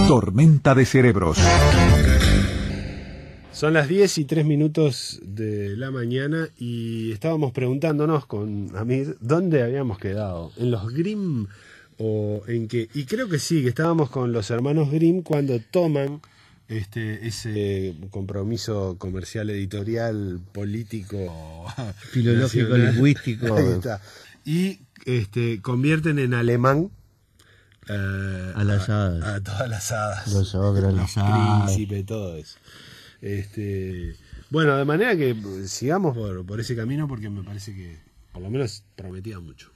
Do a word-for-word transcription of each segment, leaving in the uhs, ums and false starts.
Tormenta de cerebros. Son las diez y tres minutos de la mañana y estábamos preguntándonos con Amir dónde habíamos quedado, en los Grimm o en qué, y creo que sí, que estábamos con los hermanos Grimm cuando toman este ese compromiso comercial, editorial, político, filológico, nacional, lingüístico, ahí está, y este convierten en alemán eh, a las hadas, a, a todas las hadas, los ogros, los las hadas, príncipes, todo eso. Este, bueno, de manera que sigamos por, por ese camino porque me parece que por lo menos prometía mucho.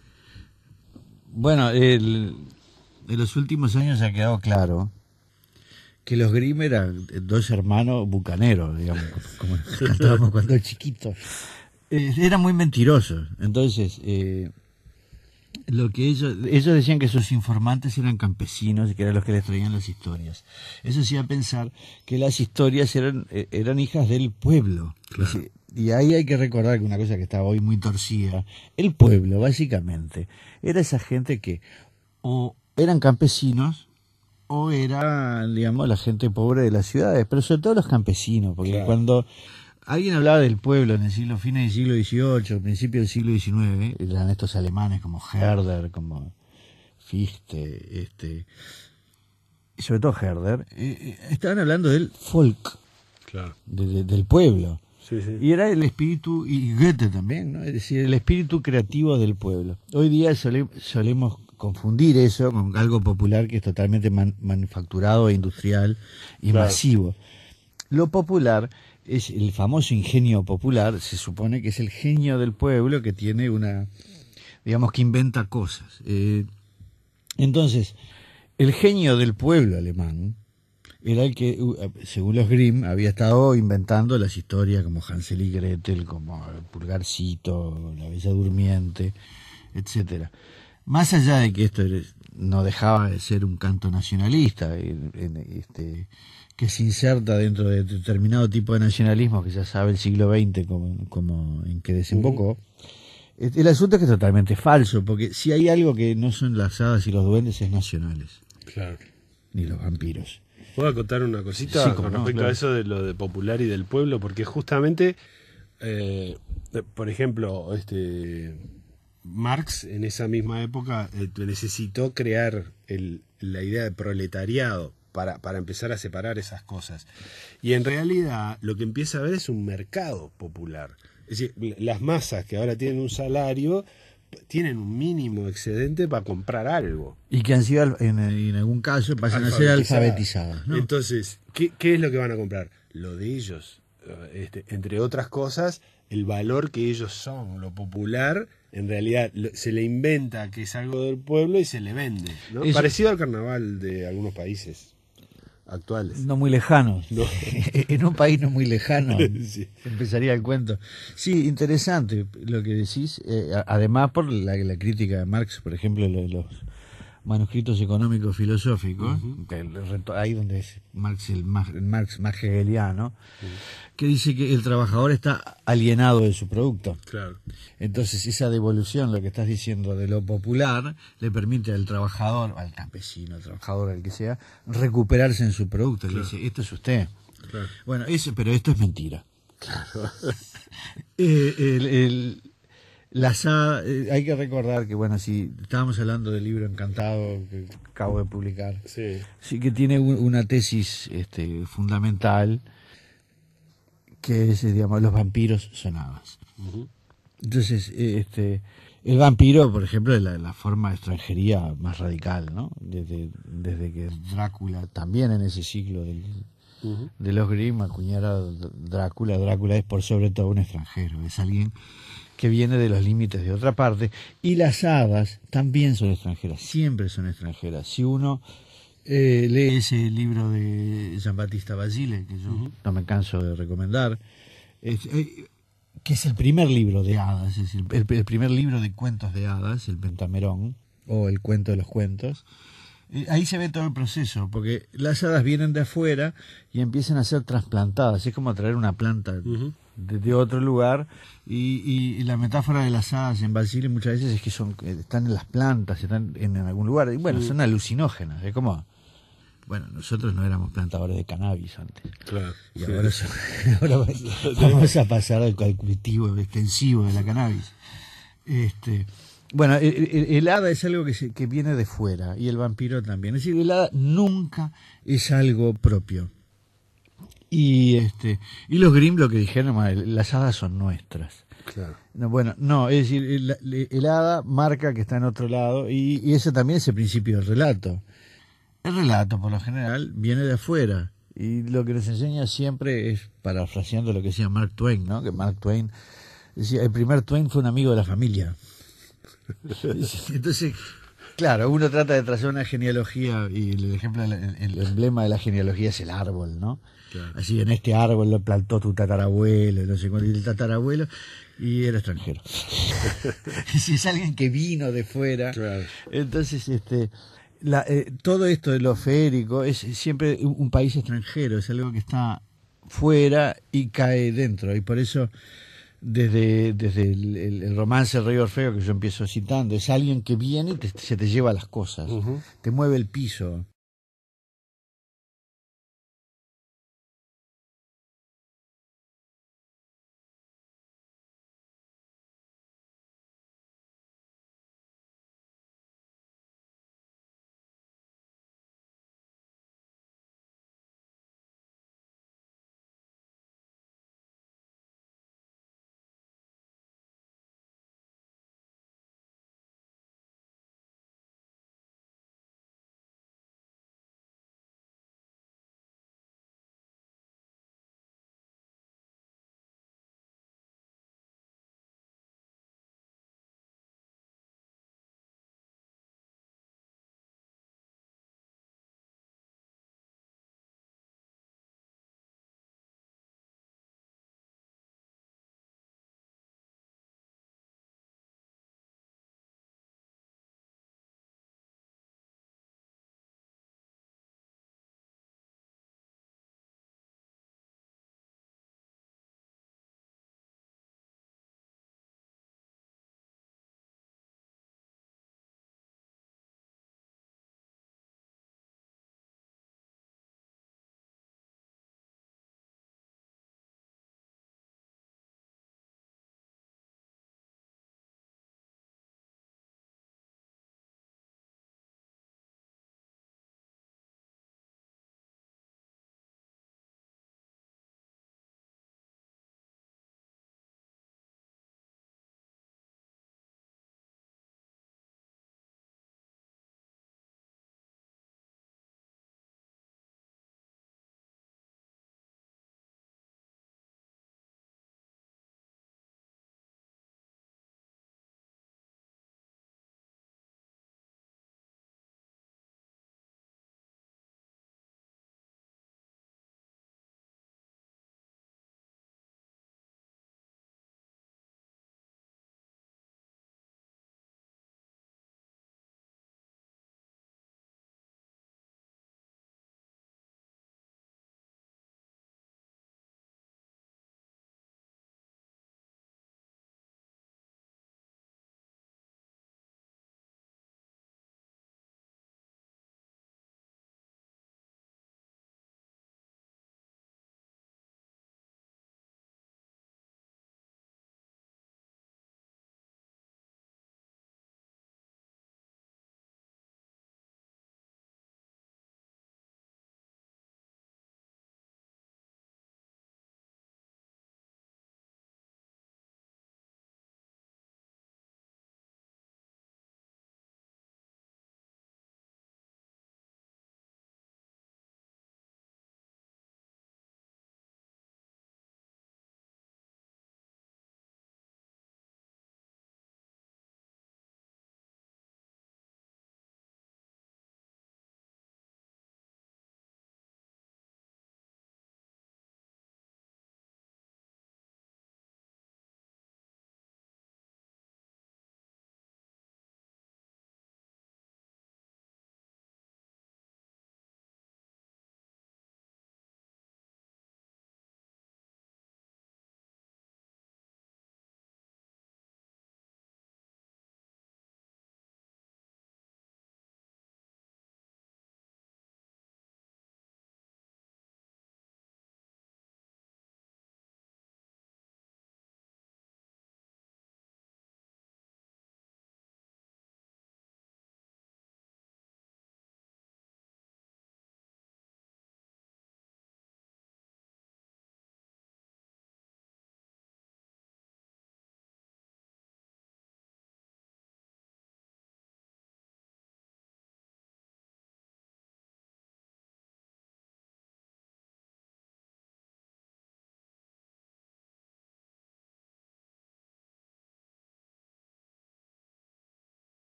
Bueno, el, en los últimos años ha quedado claro que los Grimm eran dos hermanos bucaneros, digamos, como cantábamos cuando chiquitos. Eh, eran muy mentirosos. Entonces, eh, lo que ellos ellos decían que sus informantes eran campesinos y que eran los que les traían las historias. Eso hacía pensar que las historias eran eran hijas del pueblo. Claro. Y ahí hay que recordar que una cosa que está hoy muy torcida, el pueblo básicamente era esa gente que o eran campesinos o era, digamos, la gente pobre de las ciudades, pero sobre todo los campesinos, porque claro, cuando alguien hablaba del pueblo en el siglo, fines del siglo dieciocho, principio del siglo diecinueve, eran estos alemanes como Herder, como Fichte, este, y sobre todo Herder, eh, estaban hablando del folk, claro, de, de, del pueblo. Sí, sí. Y era el espíritu, y Goethe también, ¿no? Es decir, el espíritu creativo del pueblo. Hoy día sole, solemos confundir eso con algo popular que es totalmente man, manufacturado, industrial y claro, masivo. Lo popular es el famoso ingenio popular, se supone que es el genio del pueblo que tiene una, digamos, que inventa cosas. Eh, entonces, el genio del pueblo alemán era el que, según los Grimm, había estado inventando las historias como Hansel y Gretel, como el Pulgarcito, la Bella Durmiente, etcétera. Más allá de que esto no dejaba de ser un canto nacionalista, este, que se inserta dentro de determinado tipo de nacionalismo que ya sabe el siglo veinte como, como en que desembocó, uh-huh, el asunto es que es totalmente falso, porque si hay algo que no son las hadas y los duendes es nacionales. Claro. Ni los vampiros. ¿Puedo acotar una cosita sí, con respecto no, claro, a eso de lo de popular y del pueblo? Porque justamente, eh, por ejemplo, este Marx en esa misma época eh, necesitó crear el, la idea de proletariado para, para empezar a separar esas cosas. Y en realidad lo que empieza a ver es un mercado popular. Es decir, las masas que ahora tienen un salario tienen un mínimo excedente para comprar algo. Y que han sido, en, en algún caso, pasan a ser alfabetizadas, ¿no? Entonces, ¿qué, ¿qué es lo que van a comprar? Lo de ellos. Este, entre otras cosas, el valor que ellos son, lo popular, en realidad se le inventa que es algo del pueblo y se le vende, ¿no? Eso, parecido al carnaval de algunos países actuales. No muy lejanos. No. En un país no muy lejano. Sí. Empezaría el cuento. Sí, interesante lo que decís. Eh, además por la, la crítica de Marx, por ejemplo, lo de los manuscritos económicos filosóficos, uh-huh, que ahí donde es Marx el más, el Marx más hegeliano, uh-huh, que dice que el trabajador está alienado de su producto. Claro. Entonces esa devolución, lo que estás diciendo de lo popular, le permite al trabajador, al campesino, al trabajador, al que sea, recuperarse en su producto. Claro. Le dice, esto es usted. Claro. Bueno, eso, pero esto es mentira. Claro. eh, el, el, las, eh, hay que recordar que, bueno, si estábamos hablando del libro Encantado que acabo de publicar, sí, sí que tiene un, una tesis este, fundamental, que es, digamos, los vampiros son hadas. Uh-huh. Entonces, este, el vampiro, por ejemplo, es la, la forma de extranjería más radical, ¿no? Desde, desde que Drácula, también en ese siglo del, uh-huh, de los Grimm, acuñara Drácula. Drácula es por sobre todo un extranjero, es alguien que viene de los límites de otra parte. Y las hadas también son extranjeras, siempre son extranjeras. Si uno Eh, lee ese libro de Jean-Baptiste Basile, que yo uh-huh, no me canso de recomendar, es, eh, que es el primer libro de hadas, es decir, el, el primer libro de cuentos de hadas, el Pentamerón, o el cuento de los cuentos. Eh, ahí se ve todo el proceso, porque las hadas vienen de afuera y empiezan a ser trasplantadas, es como traer una planta uh-huh, de, de otro lugar, y, y, y la metáfora de las hadas en Basile muchas veces es que son están en las plantas, están en, en algún lugar, y bueno, uh-huh, son alucinógenas, es como... Bueno, nosotros no éramos plantadores de cannabis antes. Claro. Y ahora, sí. ahora vamos a pasar al cultivo extensivo de la cannabis. Este, bueno, el, el, el hada es algo que, se, que viene de fuera y el vampiro también. Es decir, el hada nunca es algo propio. Y este y los Grimm lo que dijeron, las hadas son nuestras. Claro. No, bueno, no, es decir, el, el hada marca que está en otro lado y, y ese también es el principio del relato. El relato, por lo general, viene de afuera y lo que nos enseña siempre es, parafraseando lo que decía Mark Twain, ¿no? Que Mark Twain decía, el primer Twain fue un amigo de la familia. Entonces, claro, uno trata de trazar una genealogía y el ejemplo, el, el emblema de la genealogía es el árbol, ¿no? Claro. Así, en este árbol lo plantó tu tatarabuelo, no sé cuál, y el tatarabuelo, y era extranjero. Si es alguien que vino de fuera, claro. Entonces, este, la, eh, todo esto de lo feérico es siempre un, un país extranjero, es algo que está fuera y cae dentro, y por eso desde, desde el, el, el romance El Rey Orfeo que yo empiezo citando, es alguien que viene y te, se te lleva las cosas, uh-huh. Te mueve el piso.